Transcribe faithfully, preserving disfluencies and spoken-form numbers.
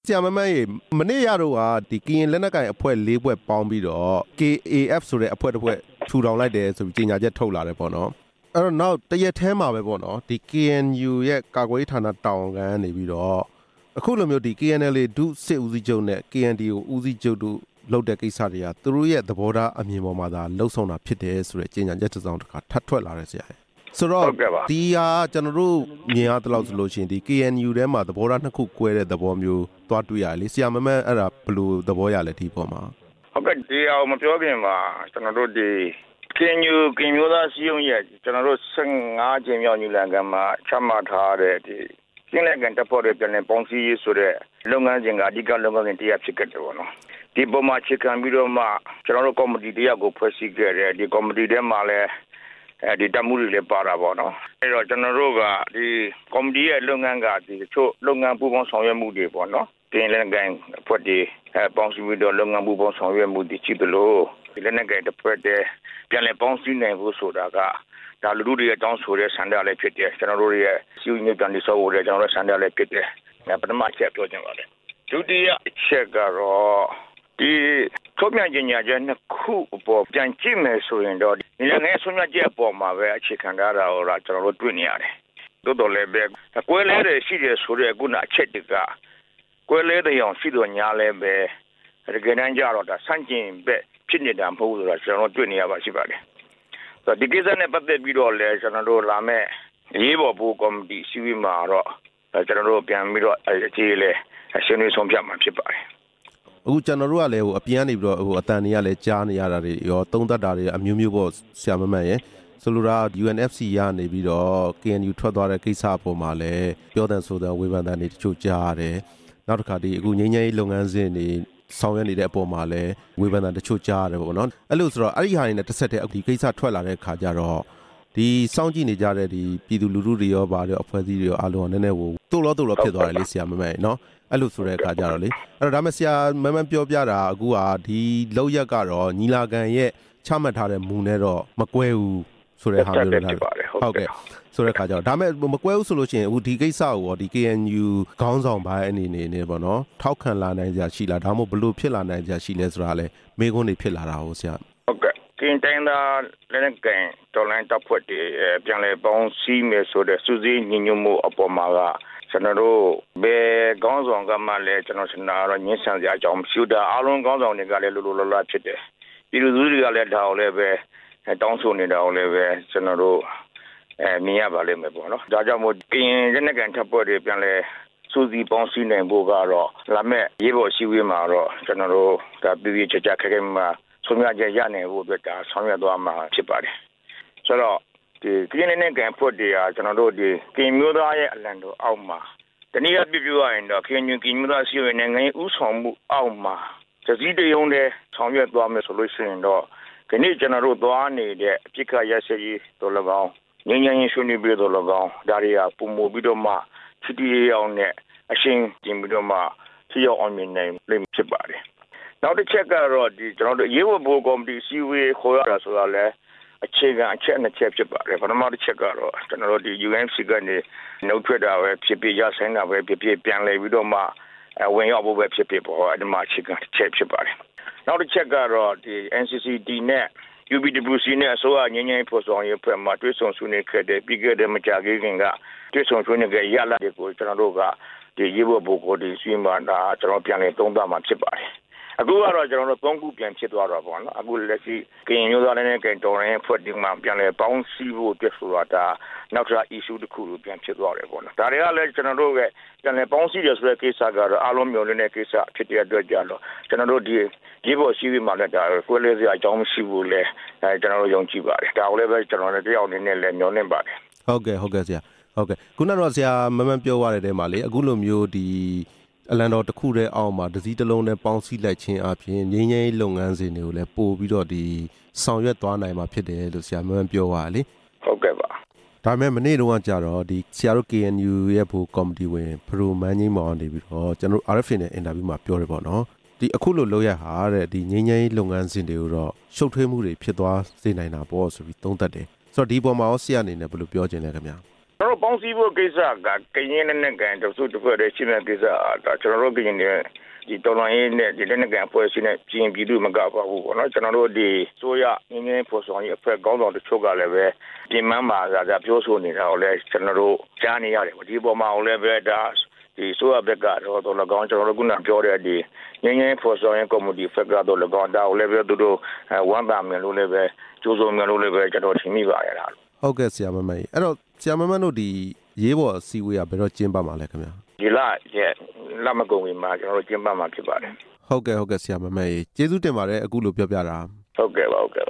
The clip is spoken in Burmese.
ဆရာမမရေမနေ့ရတော့ကဒီကရင်လက်နက်ကိုင်အဖွဲ့လေးဘွဲ့ပေါင်းပြီးတော့ K A F ဆိုတဲ့အဖွဲ့တစ်ဖွဲ့ထူထောင်လိုက်တယ်ဆိုပြီးကြေညာချက်ထုတ်လာတယ်ပေါ့နော်အဲ့တော့နောက်တရက်ထဲမှာပဲပေါ့နော်ဒီ K N U ရဲ့ကာကွယ်ရေးဌာနတာဝန်ခံနေပြီးတော့အခုလိုမျိုးဒီ K N L A ဒုစစ်ဦးစီးချုပ်နဲ့ K N D O ဦးစီးချုပ်တို့လုပ်တဲ့ကိစ္စတွေကသူတို့ရဲ့သဘောထားအမြင်ပေါ်မှာသာလှုပ်ဆောင်တာဖြစ်တယ်ဆိုတဲ့ကြေညာချက်တစ်စောင်တစ်ခါထပ်ထွက်လာတယ်ဆရာဆိုတော့ဒီဟာကျွန်တော်တို့မြင်ရတဲ့လောက်ဆိုလို့ရှိရင်ဒီ K N U ထဲမှာသဘောထားနှစ်ခုကွဲတဲ့သဘောမျိုးသွားတွေ့ရတယ်လေဆရာမမအဲ့ဒါဘယ်လိုသဘောရလဲဒီပေါ်မှာဟုတ်ကဲ့ဒီအောင်မပြောခင်မှာကျွန်တော်တို့ဒီ K N U ကင်မျိုးသားစီယုံရဲ့ကျွန်တော်တို့ဆယ်ငါးကျင်းမြောက်ညီလာခံမှာချမှတ်ထားတဲ့ဒီကျင်းလက်ကန်တပ်ဖွဲ့တွေပြန်လည်ပေါင်းစည်းရေးဆိုတဲ့လုပ်ငန်းစဉ်ကအဓိကလုပ်ငန်းစဉ်တရားဖြစ်ခဲ့တယ်ပေါ့နော်ဒီပုံမှာချေခံပြီးတော့မှကျွန်တော်တို့ကော်မတီတရားကိုဖွဲ့စည်းခဲ့တယ်ဒီကော်မတီထဲမှာလည်းအဲဒီတမှုတွေလည်းပါတာပေါ့နော်အဲ့တော့ကျွန်တော်တို့ကဒီကော်မတီရဲ့လုပ်ငန်းကဒီချို့လုပ်ငန်းပူးပေါင်းဆောင်ရွက်မှုတွေပေါ့နော်တင်လက်ကန်ဖွဲ့ဒီပေါင်းစည်းပြီးတော့လုပ်ငန်းပူးပေါင်းဆောင်ရွက်မှုတွေရှိသလိုဒီလက်နက်ကိုင်တစ်ဖွဲ့တည်းပြန်လည်ပေါင်းစည်းနိုင်ဖို့ဆိုတာကဒါလူတွေရဲ့တောင်းဆိုတဲ့ဆန္ဒလည်းဖြစ်တယ်ကျွန်တော်တို့ရဲ့စီဦးညွှန်ပြန်ဆောက်ဖို့လည်းကျွန်တော်တို့ဆန္ဒလည်းဖြစ်တယ်ပထမချက်ပြောချင်ပါတယ်ဒုတိယချက်ကတော့ဒီထုတ်ပြန်ကြေညာချက်နှစ်ခုအပေါ်ပြန်ကြည့်မယ်ဆိုရင်တော့ဒီလည်းငယ်ဆုံးဖြတ်ချက်အပေါ်မှာပဲအခြေခံထားတာဟောတာကျွန်တော်တို့တွေ့နေရတယ်တိုးတော်လည်းပဲကွဲလဲတဲ့ရှိတယ်ဆိုတဲ့ခုနအချက်တကကွဲလဲတဲ့အောင်ရှိတော့ညာလဲပဲတကယ်တမ်းကြတော့ဒါဆန့်ကျင်ဘက်ဖြစ်နေတာမဟုတ်ဘူးဆိုတာကျွန်တော်တို့တွေ့နေရပါရှိပါတယ်ဆိုတော့ဒီကိစ္စနဲ့ပတ်သက်ပြီးတော့လည်းကျွန်တော်တို့လာမဲ့ရေးပေါ်ဘူကော်မတီစီဝီမှာတော့ကျွန်တော်တို့ပြန်ပြီးတော့အခြေလေရှင်းနေဆုံးဖြတ်မှာဖြစ်ပါတယ်အခုကျွန်တော်တို့ကလည်းဟိုအပြန်နေပြီးတော့ဟိုအတန်တွေကလည်းကြားနေရတာတွေရောသုံးသက်တာတွေအမျိုးမျိုးပေါ့ဆရာမမန်ရယ်ဆိုလိုတာ U N F C ရနေပြီးတော့ K N U ထွက်သွားတဲ့ကိစ္စအပေါ်မှာလည်းပြောတဲ့ဆိုတဲ့ဝေဖန်တဲ့နေတချို့ကြားရတယ်နောက်တစ်ခါဒီအခုငင်းငယ်လုပ်ငန်းစဉ်တွေဆောင်ရွက်နေတဲ့အပေါ်မှာလည်းဝေဖန်တဲ့တချို့ကြားရတယ်ပေါ့နော်အဲ့လိုဆိုတော့အဲ့ဒီဟာတွေနဲ့တစ်ဆက်တည်းဒီကိစ္စထွက်လာတဲ့ခါကျတော့ဒီစောင့်ကြည့်နေကြတဲ့ဒီပြည်သူလူထုတွေရောဗာတွေအဖွဲ့အစည်းတွေရောအားလုံးကနည်းနည်းဟိုတိုးလို့တိုးလို့ဖြစ်သွားတယ်လေဆရာမမန်နော်အဲ့လိုဆိုတဲ့အခါကျတော့လေအဲ့တော့ဒါမှဆရာမမန်ပြောပြတာအခုကဒီလောက်ရက်ကတော့ညီလာခံရဲ့ချမှတ်ထားတဲ့မူနဲ့တော့မကွဲဘူးဆိုတဲ့ဟာမျိုးတွေလားဟုတ်ကဲ့ဆိုတဲ့အခါကျတော့ဒါမဲ့မကွဲဘူးဆိုလို့ရှိရင်အခုဒီကိစ္စကိုရောဒီ K N U ခေါင်းဆောင်ပိုင်းအနေနဲ့နေပေါ့နော်ထောက်ခံလာနိုင်ကြရှိလားဒါမှမဟုတ်ဘလို့ဖြစ်လာနိုင်ကြရှိလဲဆိုတာလဲမေးခွန်းတွေဖြစ်လာတာဟုတ်ဆရာဟုတ်ကဲ့ကင်းတိုင်းသာလည်းကန်တော်လိုင်းတပ်ဖွဲ့တွေပြန်လဲပေါင်းစည်းမယ်ဆိုတဲ့စူးစီးညီညွတ်မှုအပေါ်မှာကကျွန်တော်တို့ဘယ်ကောင်းဆောင်ကမှလည်းကျွန်တော်စနာတော့ညှင်းဆန်စရာအကြောင်းမရှိတာအားလုံးကောင်းဆောင်တွေကလည်းလိုလိုလောလောဖြစ်တယ်ပြည်သူတွေကလည်းဒါကိုလည်းပဲတောင်းဆိုနေတာကိုလည်းပဲကျွန်တော်တို့အဲမြင်ရပါလိမ့်မယ်ပေါ့နော်ဒါကြောင့်မို့ကရင်လက်နက်ကန်တပ်ဖွဲ့တွေပြန်လဲစူးစီးပေါင်းစည်းနိုင်ဖို့ကတော့လာမဲ့ရေးပေါ်ရှိဝေးမှာတော့ကျွန်တော်တို့ဒါပြည်ပြည်ချာချာခက်ခဲမှာဆုံးဖြတ်ချက်ရနိုင်ဖို့အတွက်ဒါဆောင်ရွက်သွားမှာဖြစ်ပါတယ်ဆိုတော့ဒီကရင်နဲ့ကန်ဖွဲ့တွေကကျွန်တော်တို့ဒီကင်မျိုးသားရဲ့အလံတော်အောက်မှာတနည်းအားဖြင့်ပြောရရင်တော့ကင်ညူကင်မျိုးသားစီရင်နိုင်ငံဥဆောင်မှုအောက်မှာသတိတရုံနဲ့ဆောင်ရွက်သွားမယ်ဆိုလို့ရှိရင်တော့ဒီနေ့ကျွန်တော်တို့သွားနေတဲ့အပြစ်ခရရရှိရေးတော်၎င်းငြိမ်းချမ်းရေးဆွေးနွေးပြီးတော်၎င်းဒါတွေကပုံမူပြီးတော့မှချီတီအောင်နဲ့အရှင်ကျင်ပြီးတော့မှထိရောက်အောင်မြင်နိုင်လိမ့်ဖြစ်ပါတယ်နောက်တစ်ချက်ကတော့ဒီကျွန်တော်တို့ရေးဝဘိုကော်မတီစီဝေးခေါ်ရတာဆိုတာလဲအခြေခံအချက်နှစ်ချက်ဖြစ်ပါတယ်ပထမတစ်ချက်ကတော့ကျွန်တော်တို့ဒီ U N C ကနေနှုတ်ထွက်တာပဲဖြစ်ဖြစ်ရဆိုင်တာပဲဖြစ်ဖြစ်ပြန်လည်ပြီးတော့မှဝင်ရောက်ဖို့ပဲဖြစ်ဖြစ်ပေါ့အဲ့ဒီမှာအခြေခံတစ်ချက်ဖြစ်ပါတယ်နောက်တစ်ချက်ကတော့ဒီ N C C D နဲ့ U B W C နဲ့အစိုးရငင်းငင်းဖော်ဆောင်ရေးဖွဲ့မှာတွဲဆုံဆွေးနွေးခဲ့တဲ့ပြီးခဲ့တဲ့မကြာခင်ကတွဲဆုံဆွေးနွေးခဲ့ရလာတဲ့ကိုကျွန်တော်တို့ကဒီရေးဖို့ဘိုကိုဒီဆွေးနွေးမှာကျွန်တော်ပြန်လည်သုံးသပ်မှာဖြစ်ပါတယ်အခုကတော့ကျွန်တော်တို့သုံးခုပြန်ဖြစ်သွားတော့ပေါ့နော်အခုလက်ရှိကရင်မျိုးသားနဲ့ကင်တော်ရင်ဖွဲ့ဒီမှာပြန်လဲပေါင်းစည်းဖို့အတွက်ဆိုတာဒါနောက်ထပ် issue တစ်ခုလိုပြန်ဖြစ်သွားတယ်ပေါ့နော်ဒါတွေကလည်းကျွန်တော်တို့ကပြန်လဲပေါင်းစည်းရဆိုတဲ့ကိစ္စကတော့အားလုံးမျိုးနေတဲ့ကိစ္စဖြစ်တဲ့အတွက်ကြောင့်ကျွန်တော်တို့ဒီရေးပေါ်ရှိပြီးမှလည်းဒါကိုလေးစရာအကြောင်းမရှိဘူးလေအဲကျွန်တော်တို့ယုံကြည်ပါတယ်ဒါကိုလည်းပဲကျွန်တော်တို့တယောက်အနေနဲ့လည်းမျှော်လင့်ပါတယ်ဟုတ်ကဲ့ဟုတ်ကဲ့ဆရာဟုတ်ကဲ့ခုနကတော့ဆရာမမန်ပြောရတဲ့တဲမှာလေအခုလိုမျိုးဒီအလံတော်တစ်ခုတည်းအောက်မှာဒစည်းတစ်လုံးနဲ့ပေါင်းစည်းလိုက်ခြင်းအပြင်ငင်းငယ်လုပ်ငန်းစဉ်တွေကိုလည်းပို့ပြီးတော့ဒီဆောင်ရွက်သွားနိုင်မှာဖြစ်တယ်လို့ဆရာမန်ပြောပါလေဟုတ်ကဲ့ပါဒါပေမဲ့မနေ့တုန်းကကြာတော့ဒီဆရာတို့ K N U ရဲ့ဘူကော်မတီဝင်ဖရိုမန်းကြီးမောင်နေပြီးတော့ကျွန်တော် R F A နဲ့အင်တာဗျူးမှာပြောတယ်ပေါ့နော်ဒီအခုလိုလုပ်ရဟာတဲ့ဒီငင်းငယ်လုပ်ငန်းစဉ်တွေကိုတော့ရှုပ်ထွေးမှုတွေဖြစ်သွားစေနိုင်တာပေါ့ဆိုပြီးသုံးသပ်တယ်ဆိုတော့ဒီပေါ်မှာရောဆရာအနေနဲ့ဘယ်လိုပြောချင်လဲခင်ဗျာကျွန်တော်ပေါင်းစည်းဖို့ကိစ္စကကရင်နဲ့ကန်တစုတစ်ဖွဲ့တည်းရှိတဲ့ကိစ္စဒါကျွန်တော်တို့ကရင်နဲ့ဒီတော်လိုင်းနဲ့ဒီနဲ့ကန်ဖွဲ့ရှိနေပြင်ပြည်သူမကပါဘူးပေါ့နော်ကျွန်တော်တို့ဒီဆိုရငင်းငင်းဖော်ဆောင်ရေးအဖွဲ့ကောင်းဆောင်တချို့ကလည်းပဲပြင်မှန်းပါကပြောဆိုနေတာကိုလည်းကျွန်တော်တို့ကြားနေရတယ်ဒီပေါ်မှာလည်းပဲဒါဒီဆိုရဘက်ကတော့တော့၎င်းကျွန်တော်တို့ကပြောတဲ့ဒီငင်းငင်းဖော်ဆောင်ရေးကော်မတီဖက်ကတော့၎င်းဒါကိုလည်းပဲသူတို့ဝမ်းသာမယ်လို့လည်းပဲကြိုးစုံမယ်လို့လည်းပဲကျွန်တော်ထင်မိပါရတာဟုတ်ကဲ့ဆရာမမကြီးအဲ့တော့ဆရာမမတို့ဒီရေးပေါ်အစည်းအဝေးကဘယ်တော့ကျင်းပမှာလဲခင်ဗျာဒီလရဲ့လမကုန်ဝင်မှာကျွန်တော်တို့ကျင်းပမှာဖြစ်ပါတယ်ဟုတ်ကဲ့ဟုတ်ကဲ့ဆရာမမကြီးကျေးဇူးတင်ပါတယ်အခုလိုပြောပြတာဟုတ်ကဲ့ပါဟုတ်ကဲ့